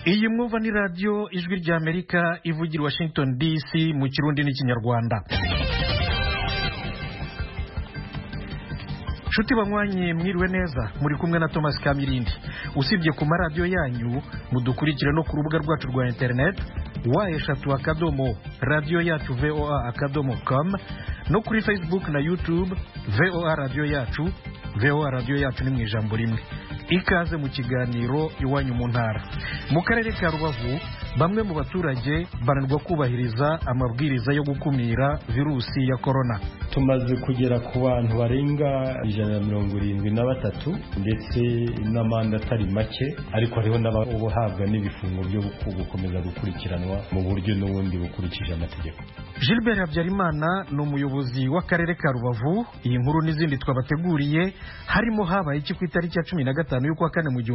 iyi mwumva ni radiyo ijwi ry'Amerika ivugira Washington DC mu Kirundi n'Ikinyarwanda. Nshuti banywanyi mwiriwe neza, muri kumwe na Thomas Kamirindi. Usibye ku maradiyo yanyu, mudukurikire no ku rubuga rwacu rwa internet wa radio yacu voa.com, no kuri Facebook na YouTube VOA radio yacu. VOA radio yacu ni mu ijambo rimwe. Ikaze mu kiganiro iwanyu mu ntara. Mu karere ka Rubavu, bamwe mu baturage baranirwa kubahiriza amabwiriza yo gukumira virusi ya corona. Tumaze kugera ku bantu barenga 173 ndetse n'amanda atari make, ariko hariho n'abahabwa n'ibifungo byo gukomeza gukurikiranwa mu buryo n'ubundi bukurikije amategeko. Gilbert Habyarimana ni umuyobozi w'akarere ka Rubavu. Iyi nkuru n'izindi twabateguriye harimo habaye iki ku itariki ya 15 y'ukwa kane mu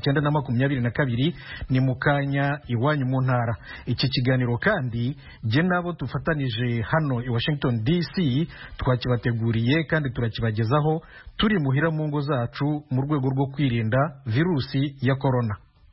1922 ni mu kanya iwanyu mu ntara. Iki kiganiro kandi je nabo tufatanije hano i Washington DC twakibateguriye kandi turakibagezaho turi muhira mu ngo zacu mu rwego rwo kwirinda virusi ya corona.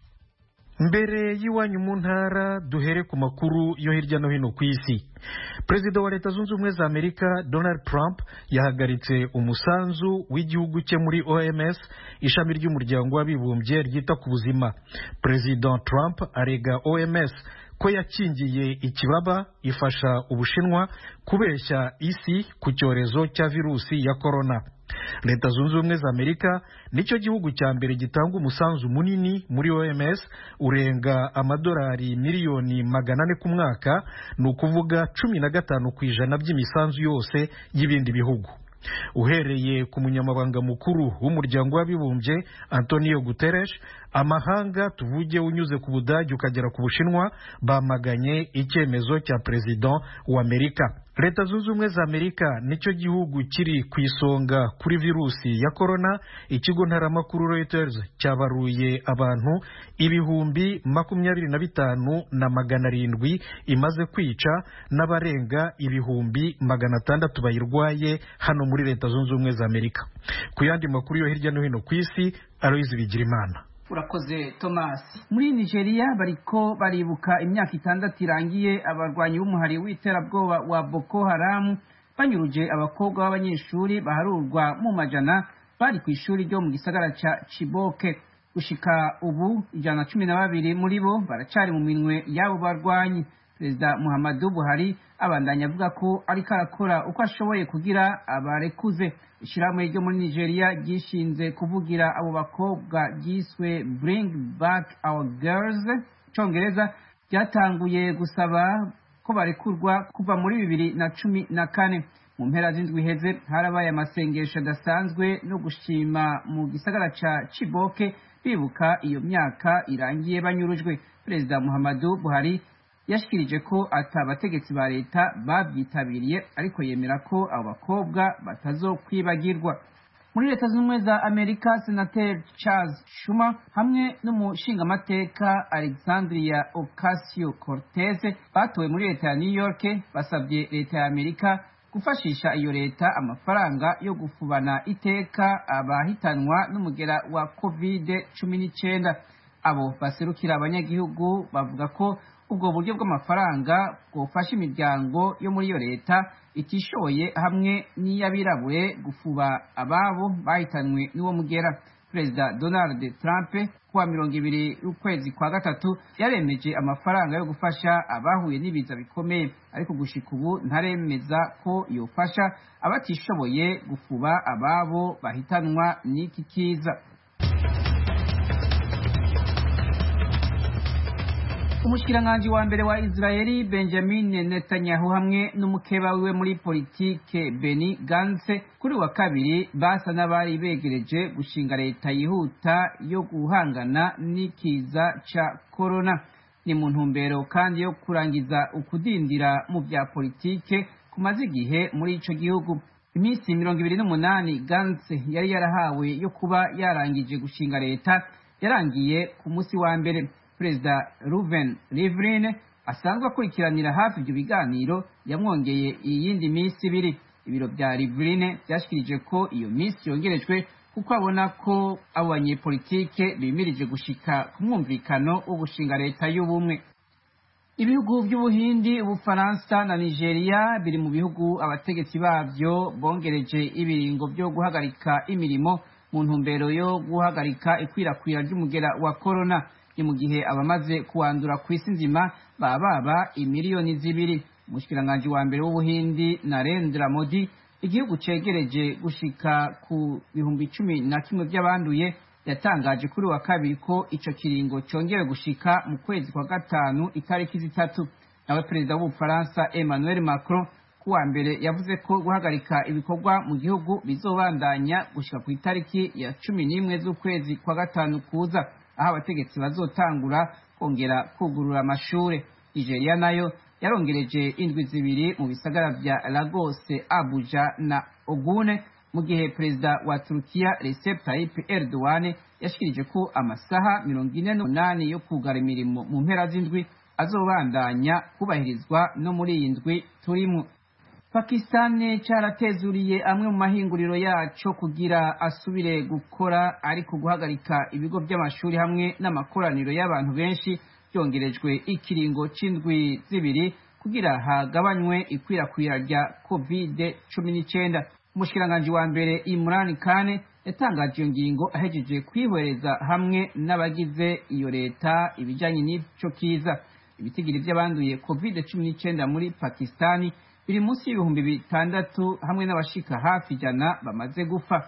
Mbere y'iwanyu mu ntara duhere ku makuru yo hirya no hino ku isi. Perezida wa Leta Zunze Ubumwe za Amerika Donald Trump yahagaritse umusanzu w'igihugu cye muri OMS, ishami ry'umuryango w'abibumbye ryita ku buzima. Perezida Trump arega OMS ko yakingiye ikibaba ifasha Ubushinwa kubeshya isi ku cyorezo cya virusi ya corona. Leta Zunze Ubumwe za Amerika nicyo gihugu cya mbere gitanga umusanzu munini muri OMS, urenga amadolari miliyoni 400 ku mwaka, ni ukuvuga 15% by'imisanzu yose y'ibindi bihugu. Uhereye ku munyamabanga mukuru w'umuryango w'abibumbye Antonio Guterres, amahanga tuvuge unyuze ku Budage ukagera ku Bushinwa bamaganye icyemezo cya Perezida wa Amerika. Leta Zunze Ubumwe za Amerika nicyo gihugu kiri ku isonga kuri virusi ya corona. Ikigo ntaramakuru Reuters cyabaruye abantu 25,700 imaze kwica n'abarenga 600,000 bayirwaye hano muri Leta Zunze Ubumwe za Amerika. Ku yandi makuru yo hirya no hino ku isi, Aloyizi Bigirimana. Urakoze Thomas. Muri Nigeria bariko baribuka imyaka 6 irangiye abarwanyi b'umuhari w'iterabwoba wa Boko Haram banyuruje abakobwa b'abanyeshuri baharurwa mu majana bari ku ishuri ryo mu gisagara ca Chibok. Gushika ubu 112 muri bo baracari mu minwe y'abo barwanyi. Perezida Muhammadu Buhari abandanya avuga ko ariko arakora uko ashoboye kugira abarekuze. Ishirahamwe ryo muri Nigeria gishinze kuvugira abo bakobwa ryiswe Bring Back Our Girls, Congereza, ryatanguye gusaba ko barekurwa kuva muri 2014. Mu mpera z'indwi heze harabaye amasengesho adasanzwe no gushima mu gisagara ca Chibok bibuka iyo myaka irangiye banyurujwe. Perezida Muhammadu Buhari yashikirije ko atabategetsi ba leta babyitabiriye, ariko yemera ko abo bakobwa batazokwibagirwa. Muri Leta Zunze Ubumwe za Amerika, Senateri Charles Schumer hamwe n'umushingamateka Alexandria Ocasio-Cortez batowe muri leta ya New York basabye leta ya Amerika gufashisha iyo leta amafaranga yo gufubana iteka abahitanwa n'umugera wa COVID-19. Abo baserukira abanyagihugu bavuga ko ubwo buryo bw'amafaranga bwofasha imiryango yo muri iyo leta itishoboye hamwe n'iyabirabuye gufuba ababo bahitanwe n'uwo mugera. Perezida Donald Trump kuwa 20 y'ukwezi kwa gatatu yaremeje amafaranga yo gufasha abahuye n'ibiza bikomeye, ariko gushika ubu ntaremeza ko yofasha abatishoboye gufuba ababo bahitanwa n'iki kiza. Umushikiranganji wa mbere wa Israeli Benjamin Netanyahu hamwe n'umukeba wiwe muri politike Benny Gantz kuri wa kabiri basa n'abari begereje gushinga leta yihuta yo guhangana n'ikiza ca corona. Ni mu ntumbero kandi yo kurangiza ukudindira mu bya politike kumaze igihe muri ico gihugu. Iminsi 28 Gantz yari yarahawe yo kuba yarangije gushinga leta yarangiye ku musi wa mbere. Perezida Reuven Rivlin asanzwe akurikiranira hafi ibyo biganiro yamwongeye iyindi minsi 2. Ibiro bya Rivlin byashikirije ko iyo minsi yongerejwe kuko abona ko abo banyepolitike bimirije gushika ku mwumvikano wo gushinga leta y'ubumwe. Ibihugu by'Ubuhindi, Ubufaransa na Nigeria biri mu bihugu abategetsi bavyo bongereje ibiringo byo guhagarika imirimo mu ntumbero yo guhagarika ikwirakwira ry'umugera wa corona. Ni mu gihe abamaze kuwandura ku isi nzima baba imiliyoni 2. Umushikiranganji wa mbere w'Ubuhindi Narendra Modi igihugu cegereje gushika ku 11,000 by'abanduye yatangaje kuri wa kabiri ko ico kiringo congewe gushika mu kwezi kwa gatanu itariki 3. Nawe perezida w'Ubufaransa Emmanuel Macron kuwa mbere yavuze ko guhagarika ibikorwa mu gihugu bizobandanya gushika ku itariki ya 11 z'ukwezi kwa gatanu kuza, aho abategetsi bazotangura kongera kugurura amashure. Nigeria nayo yarongereje indwi 2 mu bisagara vya Lagos, Abuja na Ogun, mu gihe perezida wa Turkiya Recep Tayyip Erdogan yashikirije ko amasaha 48 yo kugara imirimo mu mpera z'indwi azobandanya kubahirizwa no muri iyi ndwi turimo. Pakistan caratezuriye amwe mu mahinguriro yaco kugira asubire gukora, ariko guhagarika ibigo by'amashuri hamwe n'amakoraniro y'abantu benshi byongerejwe ikiringo c'indwi 2 kugira hagabanywe ikwirakwira rya COVID-19. Umushikiranganji wa mbere Imran Khan yatangaje iyo ngingo ahejeje kwihwereza hamwe n'abagize iyo leta ibijanye n'ico kiza. Ibitigiri by'abanduye COVID-19 muri Pakistani biri munsi y'ibihumbi 6 hamwe n'abashika hafi 100 bamaze gupfa.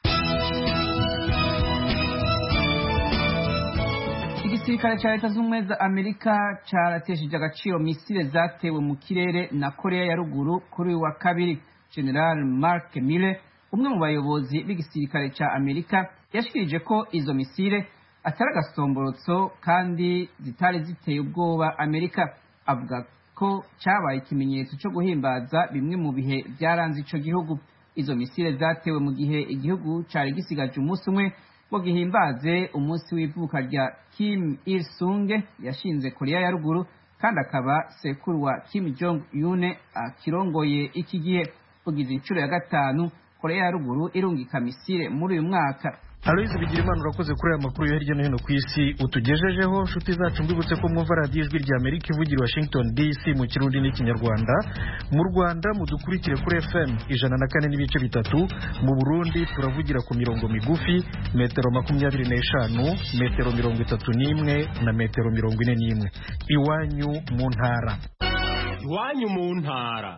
Igisirikare ca Leta z'Ubumwe za Amerika caratesheje agaciro misile zatewe mu kirere na Korea ya Ruguru kuri wa kabiri. General Mark Milley, umwe mu bayobozi b'igisirikare ca Amerika, yashikirije ko izo misile atari agasomborotso kandi zitari ziteye ubwoba Amerika. Avuga ko cabaye ikimenyetso cyo guhimbaza bimwe mu bihe byaranze ico gihugu. Izo misile zatewe mu gihe igihugu cari gisigaje umunsi umwe ngo gihimbaze umunsi w'ivuka rya Kim Il-sung yashinze Korea ya Ruguru, kandi akaba sekuru wa Kim Jong-un akirongoye iki gihe. Kugize inshuro ya 5 Korea ya Ruguru irungika misile muri uyu mwaka. Aloise Bigirimana, urakoze kuri aya makuru yo hirya no hino ku isi utugejejeho. Nshuti zacu, mbibutse ko mwumva radiyo ijwi rya Amerika ivugira Washington DC mu Kirundi n'Ikinyarwanda. Mu Rwanda mudukurikire kuri FM 104.3, mu Burundi turavugira ku mirongo migufi metero 25, metero 31 na metero 41. Iwanyu mu ntara. Iwanyu mu ntara.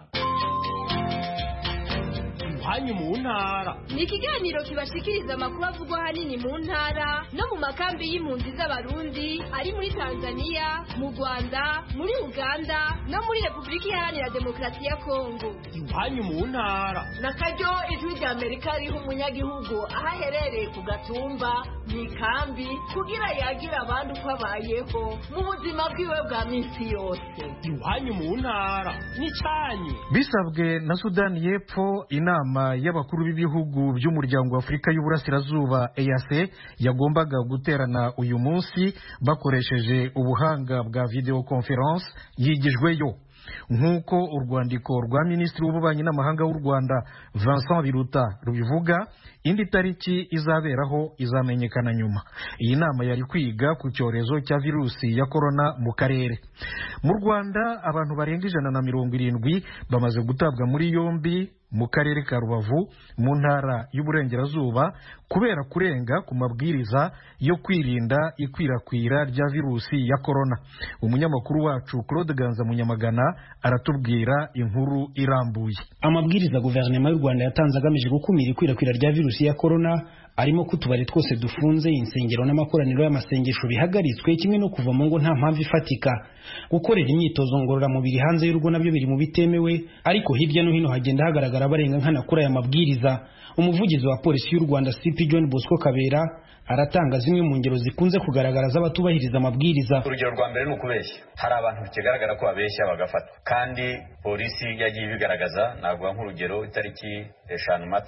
Iwanyu mu ntara ni ikiganiro kibashikiriza amakuru avugwa hanini mu ntara no mu makambi y'impunzi z'abarundi ari muri Tanzania, mu Rwanda, muri Uganda no muri Repubulika Iharanira Demokarasi ya Kongo. Iwanyu mu ntara na karyo ijwi rya Amerika riho umunyagihugu aho aherereye ku gatumba mu ikambi kugira yagira abandi uko abayeho mu buzima bwiwe bwa minsi yose. Iwanyu mu ntara ni canyu. Bisabwe na Sudani y'Epfo, inama y'abakuru b'ibihugu by'umuryango wa Afurika y'Uburasirazuba EAC yagombaga guterana uyu munsi bakoresheje ubuhanga bwa video conference yigijweyo. Nk'uko urwandiko rwa Minisitiri w'Ububanyi n'Amahanga w'u Rwanda Vincent Biruta rubivuga, indi tariki izaberaho izamenyekana nyuma. Iyi nama yari kwiga ku cyorezo cya virusi ya corona mu karere. Mu Rwanda abantu barenga 170 bamaze gutabwa muri yombi mu karere ka Rubavu mu ntara y'Uburengerazuba kubera kurenga ku mabwiriza yo kwirinda ikwirakwira rya virusi ya corona. Umunyamakuru wacu Claude Ganza Munyamagana aratubwira inkuru irambuye. Amabwiriza guverinoma y'u Rwanda yatanze agamije gukumira ikwirakwira rya virusi ya corona arimo kutubari twose dufunze, insengero n'amakoraniro y'amasengesho bihagaritswe, kimwe no kuva mu ngo nta mpamvu ifatika. Gukorera imyitozo ngororamubiri hanze y'urugo nabyo biri mu bitemewe, ariko hirya no hino hagenda hagaragara barenga nkana kuri aya mabwiriza. Umuvugizi wa polisi y'u Rwanda CP John Bosco Kabera aratanga zimwe mu ngero zikunze kugaragara z'abatubahiriza amabwiriza. Urugero rwa mbere ni ukubeshya. Hari abantu bikigaragara ko babeshya bagafatwa, kandi polisi yagiye ibigaragaza. Navuga nk'urugero itariki 5 Mata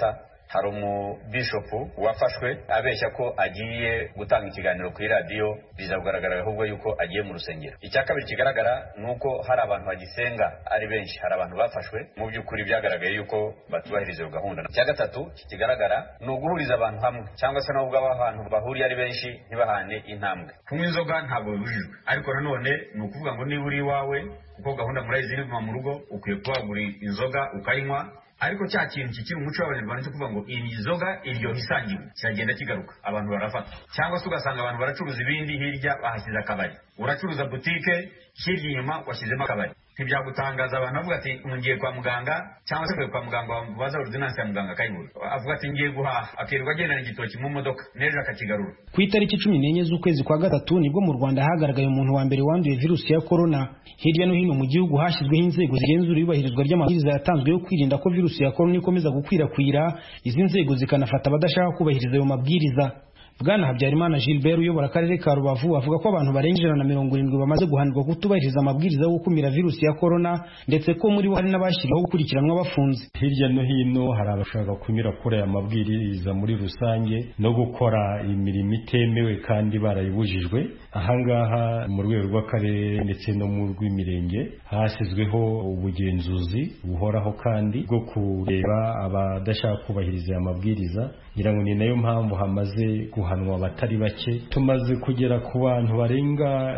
hari umubishopu wafashwe abeshya ko agiye gutanga ikiganiro kuri radiyo, biza kugaragara ahubwo yuko agiye mu rusengero. Icya kabiri kigaragara nuko hari abantu bagisenga ari benshi, hari abantu bafashwe mu by'ukuri byagaragaye yuko batubahiriza iyo gahunda. Icya gatatu kigaragara ni uguhuriza abantu hamwe, cyangwa se nubwo abantu bahuriye ari benshi ntibahane intambwe. Kunywa inzoga ntabwo bibujijwe, ariko nanone ni ukuvuga ngo niba uri iwawe kuko gahunda murayizi niba mu rugo ukwiye kuhagura inzoga ukayinywa, ariko cya kintu kikiri umuco w'abanyarwanda cyo kuvuga ngo iyi nzoga iryo hisangiwe kiragenda kigaruka, abantu barafata. Cyangwa se ugasanga abantu baracuruza ibindi, hirya bahashyize akabari, uracuruza butike hirya inyuma washyizemo akabari. Ntibyagutangaza abantu bavuga ati ngiye kwa muganga, cyangwa se kwa muganga baza ordinance ya muganga akayibura, avuga ati ngiye guhaha, akirirwa agendana igitoki mu modoka n'ejo akakigarura. Ku itariki 14 z'ukwezi kwa gatatu nibwo mu Rwanda hagaragaye umuntu wa mbere wanduye virusi ya corona. Hirya no hino mu gihugu hashyizweho inzego zigenzura iyubahirizwa ry'amabwiriza yatanzwe yo kwirinda ko virusi ya corona ikomeza gukwirakwira, izi nzego zikanafata abadashaka kubahiriza ayo mabwiriza. Bwana Habyarimana Gilbert uyobora akarere ka Rubavu avuga ko abantu barenga 170 bamaze guhanirwa kutubahiriza amabwiriza yo gukumira virusi ya corona, ndetse ko muri bo hari n'abashyiriweho gukurikiranwa bafunze. Hirya no hino hari abashaka kunyura kuri aya mabwiriza muri rusange no gukora imirimo itemewe kandi barayibujijwe. Ahangaha mu rwego rw'akarere ndetse no mu rw'imirenge hashyizweho ubugenzuzi buhoraho kandi bwo kureba abadashaka kubahiriza aya mabwiriza. Ngira ngo ni nayo mpamvu hamaze guhanwa abatari bake, tumaze kugera ku bantu barenga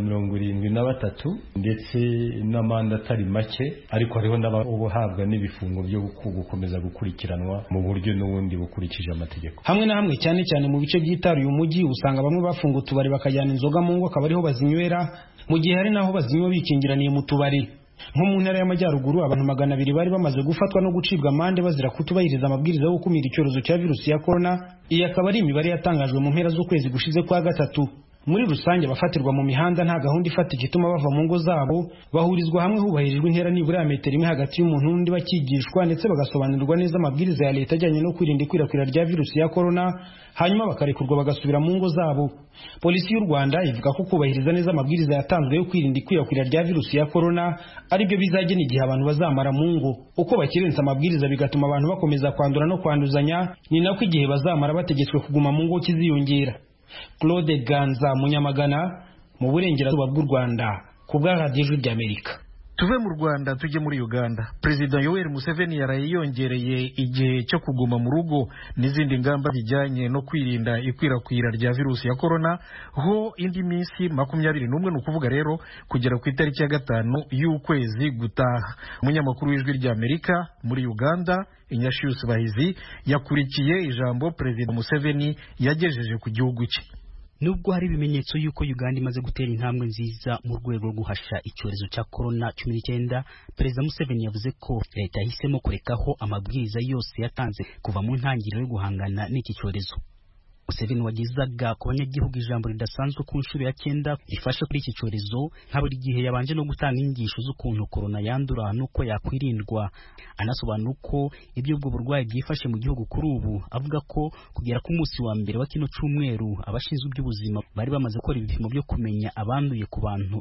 173 ndetse n'amande atari make, ariko hariho n'abahabwa n'ibifungo byo gukomeza gukurikiranwa mu buryo n'ubundi bukurikije amategeko. Hamwe na hamwe cyane cyane mu bice byitaruye umujyi usanga bamwe bafunga utubari bakajyana inzoga mu ngo akaba ariho bazinywera, mu gihe hari naho bazinywa bikingiraniye mu tubari. Nko mu ntara y'Amajyaruguru abantu 200 bari bamaze gufatwa no gucibwa amande bazira kutubahiriza amabwiriza yo gukumira icyorezo cya virusi ya corona. Iyi akaba ari imibare yatangajwe mu mpera z'ukwezi gushize kwa gatatu. Muri rusange abafatirwa mu mihanda nta gahunda ifatika ituma bava mu ngo zabo, bahurizwa hamwe hubahirijwe intera nibura ya metero imwe hagati y'umuntu n'undi, bakigishwa ndetse bagasobanurirwa neza amabwiriza ya leta ajyanye no kwirinda ikwirakwira rya virusi ya corona, hanyuma bakarekurwa bagasubira mu ngo zabo. Polisi y'u Rwanda ivuga ko kubahiriza neza amabwiriza yatanzwe yo kwirinda ikwirakwira rya virusi ya corona aribyo bizagena igihe abantu bazamara mu ngo. Uko bakirenza amabwiriza bigatuma abantu bakomeza kwandura no kwanduzanya, ni nako igihe bazamara bategetswe kuguma mu ngo kiziyongera. Claude Ganza Munyamagana mu burengerazuba bw'u Rwanda ku bwa Radio y'Amerika. Tuve mu Rwanda tujye muri Uganda. Perezida Yoweri Museveni yarayongereye igihe cyo kuguma mu rugo n'izindi ngamba zijyanye no kwirinda ikwirakwira rya virusi ya corona ho indi minsi 21, ni ukuvuga rero kugera ku itariki ya 5 y'ukwezi gutaha. Umunyamakuru w'Ijwi ry'Amerika muri Uganda Inyashius Bahizi yakurikiye ijambo Perezida Museveni yagejeje ku gihugu cye. Nubwo hari ibimenyetso yuko Uganda imaze gutera intambwe nziza mu rwego rwo guhasha icyorezo cya corona-19, Perezida Museveni yavuze ko leta yahisemo kurekaho amabwiriza yose yatanze kuva mu ntangiriro yo guhangana n'iki cyorezo. Museveni wagezaga ku banyagihugu ijambo ridasanzwe ku nshuro ya 9 rifasha kuri iki cyorezo, nka buri gihe yabanje no gutanga inyigisho z'ukuntu corona yandura nuko yakwirindwa, anasobanura uko ibyo ubwo burwayi byifashe mu gihugu kuri ubu. Avuga ko kugera ku munsi wa mbere wa kino cyumweru abashinzwe iby'ubuzima bari bamaze gukora ibipimo byo kumenya abanduye ku bantu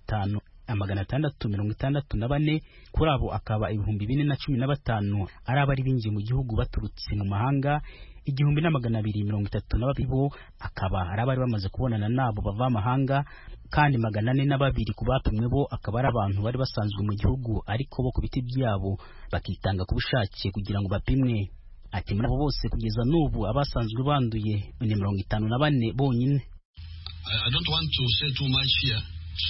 5,664, kuri abo akaba 4,415 ari abari binjiye mu gihugu baturutse mu mahanga, 1,232 bo akaba ari abari bamaze kubonana nabo bava amahanga, kandi 402 ku bapimwe bo akaba ari abantu bari basanzwe mu gihugu ariko bo ku biti byabo bakitanga ku bushake kugira ngo bapimwe. Ati muri abo bose kugeza n'ubu abasanzwe banduye ni 54 bonyine. I don't want to say too much here.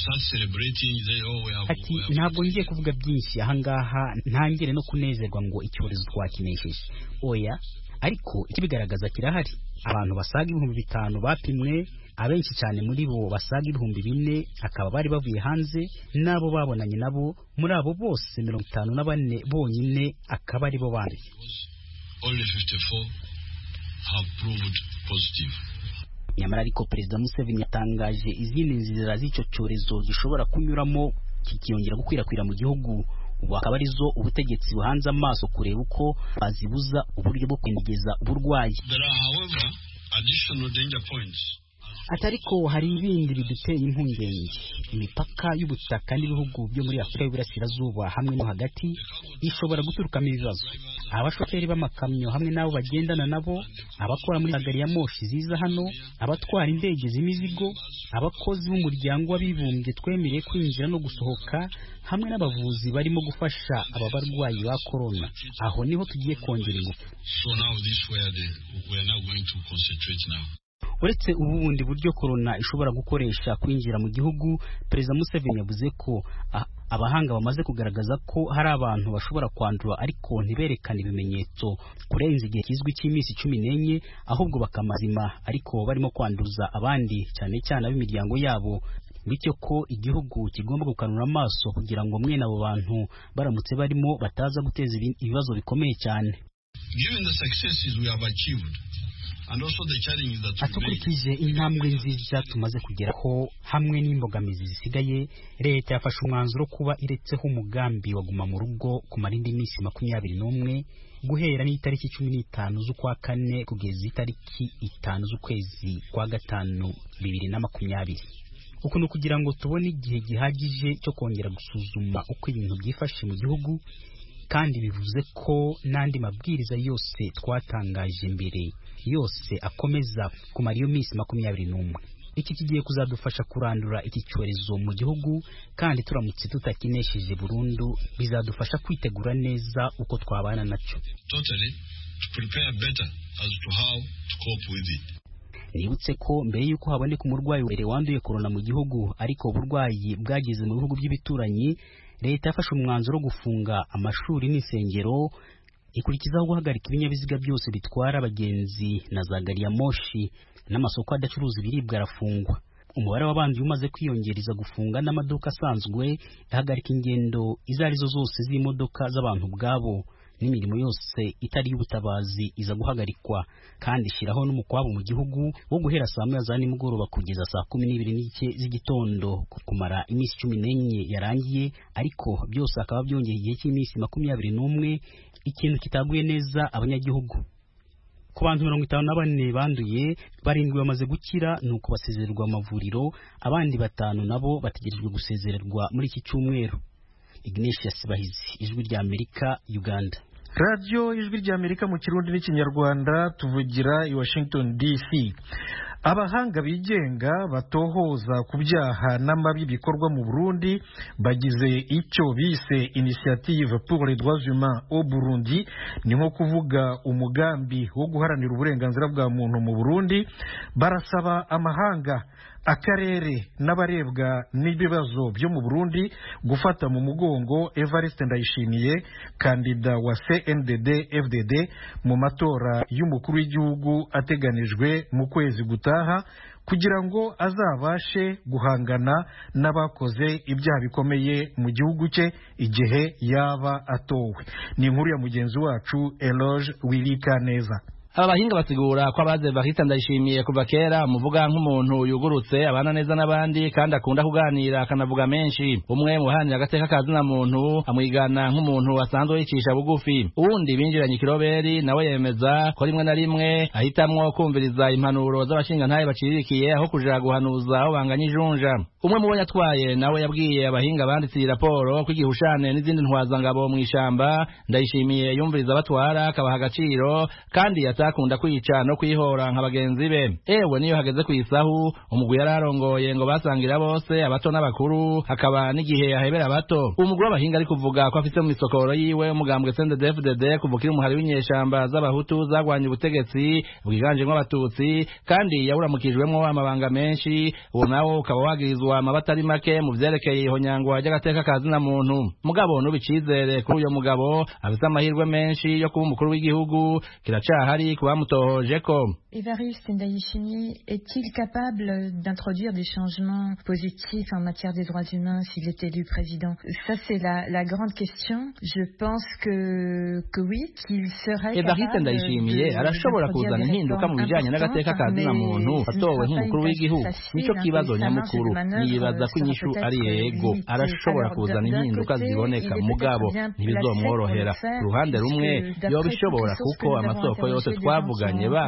Ati ntabwo ngiye kuvuga byinshi ahangaha ntangire no kunezerwa ngo icyorezo twakinesheje, oya, ariko ikibigaragaza kirahari. Abantu basaga 5,000 bapimwe, abenshi cyane muri bo basaga 4,000 akaba bari bavuye hanze, nabo babonanye nabo, muri abo bose 54 bonyine akaba ari bo bandi. Only 54 have proved positive. Nyamara ariko Perezida Museveni yatangaje izindi nzira z'icyo cyorezo gishobora kunyuramo kikiyongera gukwirakwira mu gihugu. Ubu akaba arizo ubutegetsi buhanze amaso kureba uko bazibuza uburyo bwo kwindigeza uburwayi. There are, however, additional danger points. atariko hari ibindi biduteye impungenge. Imipaka y'ubutaka n'ibihugu byo muri Afurika y'Uburasirazuba hamwe no hagati ishobora guturukamo ibibazo. Abashoferi b'amakamyo hamwe n'abo bagendana nabo, abakora muri gari ya moshi ziza hano, abatwara indege z'imizigo, abakozi b'umuryango w'abibumbye twemereye kwinjira no gusohoka, hamwe n'abavuzi barimo gufasha aba barwayi ba corona. Aho niho tugiye kongera ingufu. So now this where we are now going to concentrate now. Uretse ubu bundi buryo corona ishobora gukoresha kwinjira mu gihugu, Perezida Museveni yavuze ko abahanga bamaze kugaragaza ko hari abantu bashobora kwandura ariko ntiberekane ibimenyetso kurenza igihe kizwi cy'iminsi 14, ahubwo bakamazima ariko barimo kwanduza abandi cyane cyane ab'imiryango yabo. Bityo ko igihugu kigomba gukanura amaso kugira ngo mwene abo bantu baramutse barimo bataza guteza ibibazo bikomeye cyane. Given the successes we have achieved and also the challenges that atukurikije intambwe nziza tumaze kugeraho hamwe n'imbogamizi zisigaye, leta yafashe umwanzuro kuba iretseho umugambi wa guma mu rugo kumara indi minsi 21 guhera n'itariki 15 z'ukwa kane kugeza itariki 5 z'ukwezi kwa gatanu 2020. Uko no kugira ngo tubone igihe gihagije cyo kongera gusuzuma uko ibintu byifashe mu gihugu, kandi bivuze ko n'andi mabwiriza yose twatangaje mbere yose akomeza kumara iyo minsi 21. Iki kigiye kuzadufasha kurandura iki cyorezo mu gihugu, kandi turamutse tutakinesheje burundu bizadufasha kwitegura neza uko twabana nacyo. Totally to prepare better as to how to cope with it. Nibutse ko mbere yuko haboneka umurwayi mbere wanduye corona mu gihugu, ariko uburwayi bwageze mu bihugu by'ibituranyi, leta yafashe umwanzuro wo gufunga amashuri n'insengero, ikurikizaho guhagarika ibinyabiziga byose bitwara abagenzi na za gari ya moshi, n'amasoko adacuruza ibiribwa arafungwa. Umubare w'abantu umaze kwiyongereza gufunga n'amaduka asanzwe, ihagarika ingendo izo arizo zose z'imodoka z'abantu ubwabo, n'imirimo yose itari y'ubutabazi iza guhagarikwa, kandi ishyiraho n'umukwabo mu gihugu wo guhera saa 9 za nimugoroba kugeza saa 12 z'igitondo kumara iminsi 14 yarangiye, ariko byose akaba byongeye igihe cy'iminsi 21, ikintu kitaguye neza abanyagihugu. Ku bantu 54 banduye, 7 bamaze gukira nuko basezererwa amavuriro, abandi 5 nabo bategerejwe gusezererwa muri iki cyumweru. Ignatius Bahizi, Ijwi rya Amerika, Uganda. Radio Ijwi rya Amerika mu Kirundi n'Ikinyarwanda, tuvugira i Washington DC. Abahanga bigenga batohoza ku byaha n'amabi bikorwa mu Burundi bagize icyo bise Initiative pour les droits humains au Burundi, ni nko kuvuga umugambi wo guharanira uburenganzira bwa muntu mu Burundi. Barasaba amahanga, akarere n'abarebwa n'ibibazo byo mu Burundi gufata mu mugongo Evariste Ndayishimiye, kandida wa CNDD FDD mu matora y'umukuru w'igihugu ateganijwe mu kwezi gutaha, kugira ngo azabashe guhangana n'abakoze ibyaha bikomeye mu gihugu cye igihe yaba atowe. Ni inkuru ya mugenzi wacu Eloge Wilikaneza. Aba bahinga basigura ko abaze Evariste Ndayishimiye kuva kera muvuga nk'umuntu yugurutse abana neza n'abandi kandi akunda kuganira akanavuga menshi. Umwe mu bahanira agateka kazina muntu amwigana nk'umuntu asanzwe yicisha bugufi. Uwundi binjiranye ikiroberi nawe yemeza ko rimwe na rimwe ahitamwo kumviriza impanuro z'abashingantahe bacirikiye aho kuja guhanuza aho banganya ijunja. Umwe mu banyatwaye nawe yabwiye abahinga banditse raporo ko igihushane n'izindi ntwazangabo mu ishamba Ndayishimiye yumviriza batwara akabaha agaciro kandi akunda kwica no kwihora nka bagenzi be. Ewe niyo hageze kwisahu umugwi yararongoye ngo basangira bose abato n'abakuru, hakaba n'igihe yahebera abato. Umugwi w'abahinga ari kuvuga ko afite mu misokoro yiwe umugambwe CNDD-FDD kuvukira umuhari w'inyeshamba z'abahutu zagwanye ubutegetsi bwiganjemo abatutsi, kandi yawuramukijwemo amabanga menshi. Uwo nawo ukaba wagirizwa amabatari make mu vyerekeye ihonyangwa ry'agateka kazina muntu. Mugabo n'ubicizere kuri uyo mugabo afite amahirwe menshi yo kuba umukuru w'igihugu kiracahari. Evariste Ndayishimiye est-il capable d'introduire des changements positifs en matière des droits humains s'il est élu président? Ça c'est la grande question. Je pense que oui, qu'il serait Evariste Ndayishimiye arashobora kuzana impinduka mu bijanye n'agateka kazina muntu atowe nk'umukuru w'igihugu. Nico kibazo nyamukuru. Nibaza ko inyishu ari yego, arashobora kuzana impinduka ziboneka, mugabo ntibizomworohera. Ku ruhande rumwe yoba ishobora kuko amasoko yose twavuganye baba bakora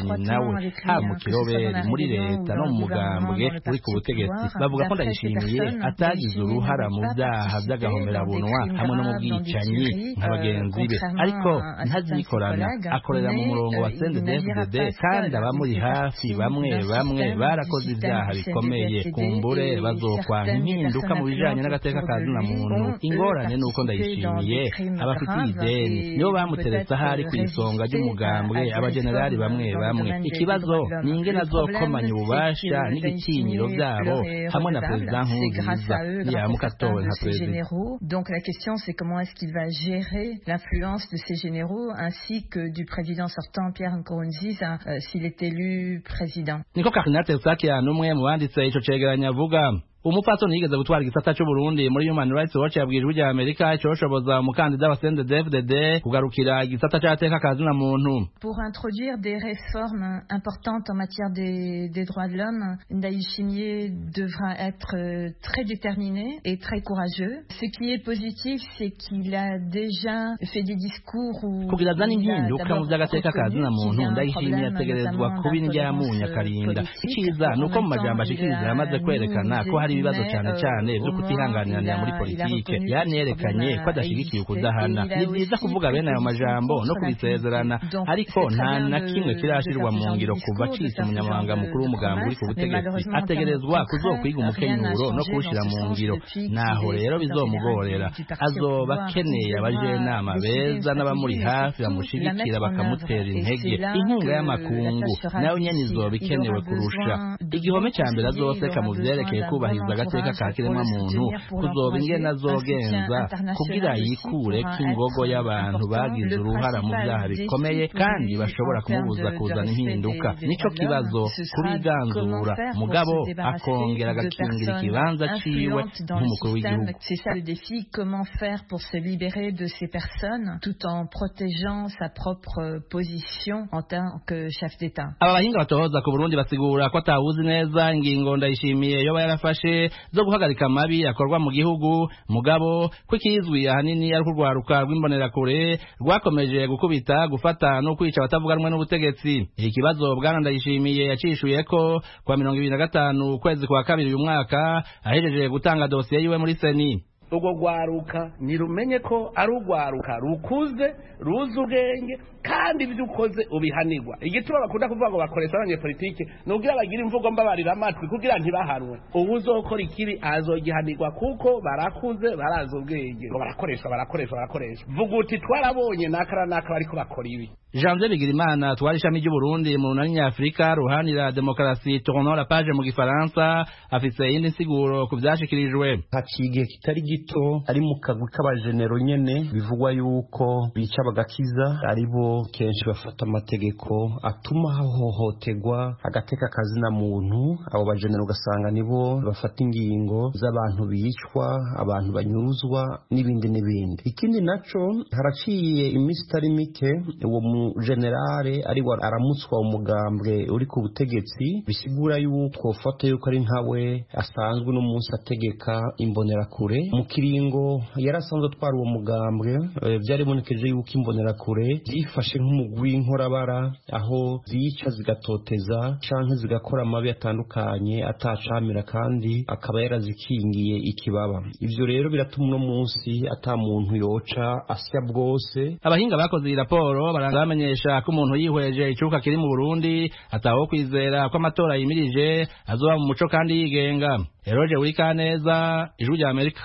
bakoranye nawe haba mu kiroberi muri leta no mu mugambwe uri ku butegetsi bavuga ko Ndayishimiye atagize uruhara mu byaha by'agahomerabunwa hamwe no mu bwicanyi nka bagenzi be ariko ntazikorana akorera mu murongo wa CNDD-FDD kandi abamuri hafi bamwe barakoze ibyaha bikomeye kumbure bazokwanka impinduka mu bijanye n'agateka ka zina muntu ingorane nuko Ndayishimiye abafitiye ideni nibo bamuteretse ahari ku isonga ry'umugambwe abajenerali bamwe ikibazo ni ingene azokomanya ububasha n'igitinyiro byabo hamwe na perezida Nkurunziza yamukatowe nka perezida. Donc la question c'est comment est-ce qu'il va gérer l'influence de ces généraux ainsi que du président sortant Pierre Nkurunziza s'il est élu président. Niko Karinate Sakia numwe mu banditse ico cegeranya avuga umupfasoni yigeze gutwara igisata cy'u Burundi muri Human Rights Watch yabwije ijwi rya Amerika cyoshoboza umukandida wa CNDD-FDD kugarukira igisata cy'ateka kazi na muntu. Pour introduire des réformes importantes en matière des droits de l'homme, Ndayishimiye devra être très déterminé et très courageux. Ce qui est positif, c'est qu'il a déjà fait des discours où kugira zani impinduka mu by'agateka kazi na muntu Ndayishimiye ategerezwa kuba indyamunya karinda. Ikiza nuko mu majambo ashikiriza yamaze kwerekana ko ibibazo cyane byo kutihanganira muri politike yanerekanye ko adashigikiye kudahana ni byiza kuvuga bene ayo majambo no kubisezerana ariko nta na kimwe kirashirwa mu ngiro kuva cise umunyamabanga mukuru w'umugambi uri ku butegetsi ategerezwa kuzokwiga umukenyuro no kuwushira mu ngiro naho rero bizomugorera azoba akeneye abajenama beza n'abamuri hafi bamushigikira bakamutera intege inkunga y'amakungu nayo nyene izoba ikenewe kurusha igihome cya mbere azoseka mu vyerekeye kubahiza agateka ka kiremwa muntu kuzoba ingene azogenza kugira yikure k'ingogo y'abantu bagize uruhara mu byaha bikomeye kandi bashobora kumubuza kuzana impinduka nico kibazo kubiganzura mugabo akongera agakingira ikibanza ciwe nk'umukuru w'igihugu. C'est ça le défi, comment faire pour se libérer de ces personnes tout en protégeant sa propre position en tant que chef d'État. Aba bahinga batohoza ku Burundi basigura ko atawuzi neza ingingo Ndayishimiye yoba yarafashe zo guhagarika amabi akorwa mu gihugu mugabo ko ikizwi ahanini ari kurwaruka rw'imbonerakure rwakomeje gukubita gufata no kwica abatavuganwe n'ubutegetsi. Iki kibazo Bwana Ndayishimiye yacishuye ko kwa 2025 ukwezi kwa kabiri uyu mwaka ahejeje gutanga dosiye yiwe muri seni. Ugo gwaruka nirumenye ko ari ugwaruka rukuze ruzi ubwenge kandi ibyo ukoze ubihanirwa. Igituma bakunda kuvuga ngo bakoresha abanyepolitike nugira bagira imvugo mbabarira amatwi kugira ntibahanwe. Ubu uzokora ikibi azogihanirwa kuko barakuze barazi ubwenge ngo barakoresha. Vuga uti twarabonye nakara bariko bakora ibi. Janvier Bigirimana twari ishami ry'u Burundi mu runani nyafrika ruhanira demokarasi tournant la page mu gifaransa afise yindi nsiguro ku byashikirijwe. Hakige kitari gito ari mu kagwi k'abajenero nyene bivugwa yuko bica bagakiza aribo kenshi bafata amategeko atuma hohotegwa agateka kazi na muntu abo bajenero ugasanga nibo bafata ingingo z'abantu bicwa abantu banyuruzwa n'ibindi. Ikindi naco haraciye imisi itari mike uwo generale ari aramutswa umugambwe uri ku butegetsi bisigura yuko twofata yuko ari nkawe asanzwe no munsi ategeka imbonerakure mu kiringo yarasanzwe twara uwo mugambwe byari bonekeje yuko imbonerakure zifashe nk'umugwi nkorabara aho zica zigatoteza canke zigakora amabi atandukanye atacamira kandi akaba yarazikingiye ikibaba. Ivyo rero biratuma no munsi ata muntu yoca asya bwose. Abahinga bakoze iyi raporo barangamenyesha ko umuntu yihweje icuka kiri mu Burundi ataho kwizera ko amatora yimirije azoba mu muco kandi yigenga. Eroje Wikaneza, Ijwi rya Amerika.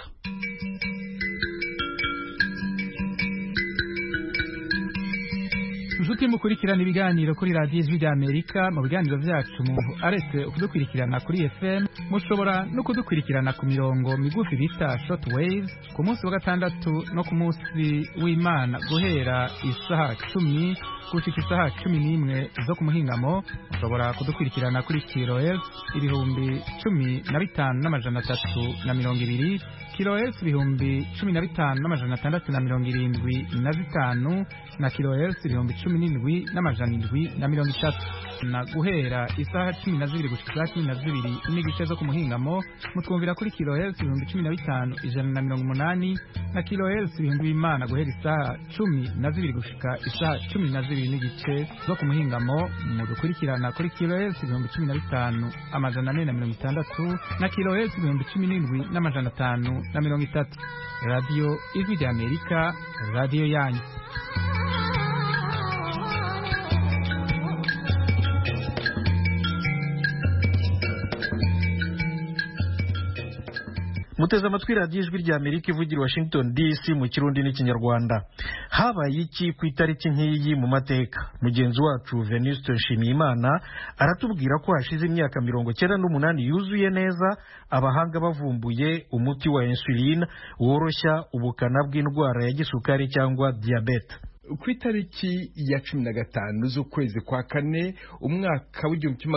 Inshuti mukurikirana ibiganiro kuri radiyo Ijwi rya Amerika mu biganiro byacu umuntu aretse kudukurikirana kuri FM mushobora no kudukurikirana ku mirongo migufi bita short waves ku munsi wa gatandatu no ku munsi w'Imana guhera isaha 10 gushika isaha 11 zo ku muhingamo mushobora kudukurikirana kuri kilohertz 15,320 kilohertz 15,675 na kilohertz 17,730. na guhera isaha 12 gushika isaha 12 n'igice zo ku muhingamo mutwumvira kuri kilohertz 15180 na kilohertz 1000 guhera isaha 12 gushika isaha 12 n'igice zo ku muhingamo mudukurikirana kuri kilohertz 15460 na kilohertz 17530. Radio Ijwi ry'Amerika, radio yanyu. muteze amatwi radiyo ijwi rya Amerika ivugira Washington DC mu kirundi n'ikinyarwanda. Habaye iki ku itariki nk'iyi mu mateka? Mugenzi wacu Venuste Nshimiyimana aratubwira ko hashize imyaka 98 yuzuye neza abahanga bavumbuye umuti wa insuline woroshya ubukana bw'indwara ya gisukari cyangwa diabete. Ku itariki ya 15 z'ukwezi kwa kane umwaka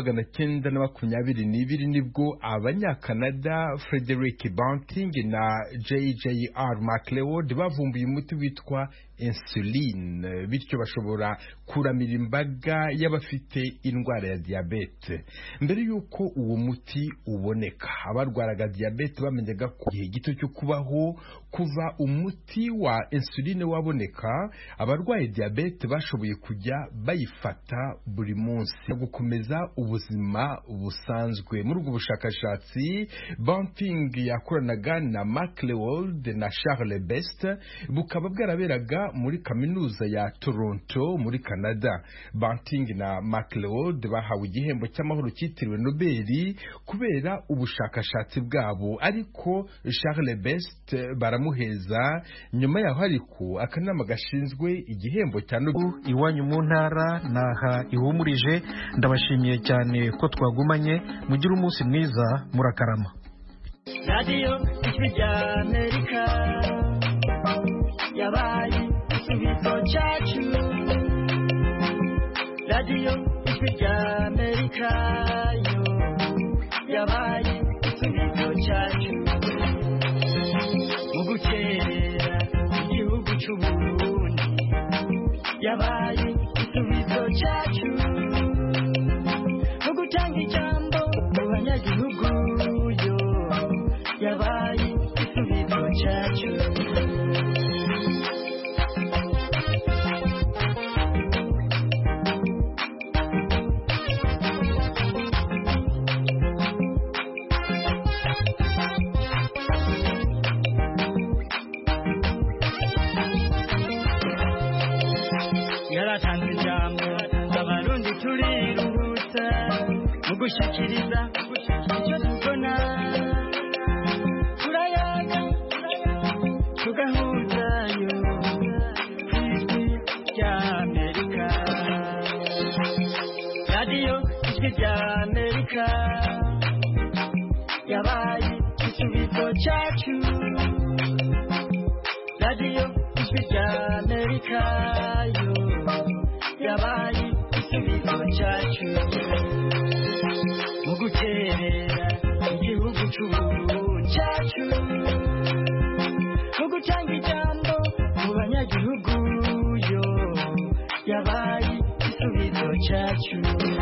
w'1922 nibwo abanyakanada Frederick Banting na J.J.R. MacLeod bavumbuye umuti witwa insuline, bityo bashobora kuramira imbaga y'abafite indwara ya diabete. Mbere yuko uwo muti uboneka, abarwaraga diabete bamenyaga ko igihe gito cyo kubaho kuva umuti wa insuline waboneka, abarwaye diabete bashoboye kujya bayifata buri munsi gukomeza ubuzima busanzwe. Muri ubwo bushakashatsi Banting yakoranaga na MacLeod na Charles Best bukaba bwaraberaga muri kaminuza ya Toronto muri Canada. Banting na MacLeod bahawe igihembo cy'amahoro cyitiriwe Nobel kubera ubushakashatsi bwabo, ariko Charles Best baramuheza nyuma yaho, ariko akanama gashinzwe igihembo cya Nobel. Iwanyu mu ntara naha ihumurije, ndabashimiye cyane ko twagumanye. Mugira umunsi mwiza, murakarama. Radio Ijwi ry'Amerika yabaye igisubizo cyacu. Radio Ijwi ry'Amerika yo yabaye igisubizo cyacu mu gukerera igihugu cy'u Burundi, yabaye igisubizo cyacu mu gutanga ijambo mu banyagihugu yo yabaye igisubizo cyacu. Yaratanze ijambo abarundi turiruhutsa mu gushikiriza icyo tubona, turayaga tugahuzayo Ijwi ry'Amerika. Radio Ijwi ry'Amerika yabaye igisubizo cyacu. Radio Ijwi ry'Amerika yo yabaye igisubizo cyacu mu gukerera igihugu cy'u Burundi cyacu, mu gutanga ijambo mu banyagihugu yo yabaye igisubizo cyacu.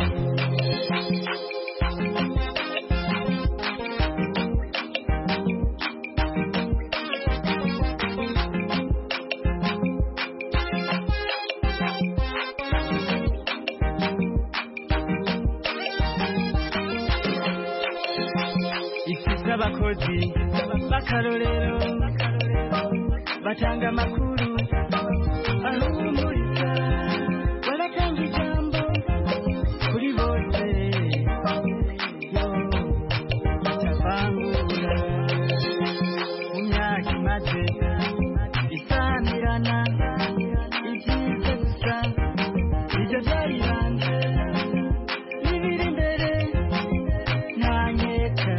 Abakozi b'akarorero batanga amakuru ahumuriza, baratanga ijambo kuri bose yo batavangura. Mu myaka imaze isamirana ibyiza gusa ibyo byayibanze, n'ibiri imbere nta nkeka.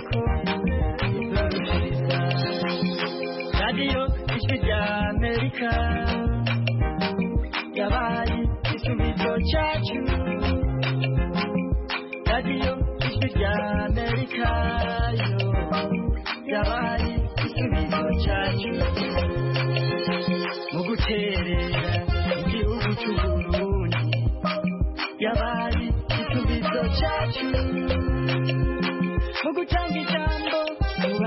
Radio Ijwi ry'Amerika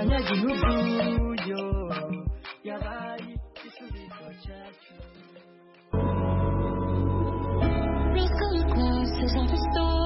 abanyagihugu yo yabaye igisubizo cyacu. Rose colored glasses of a storm.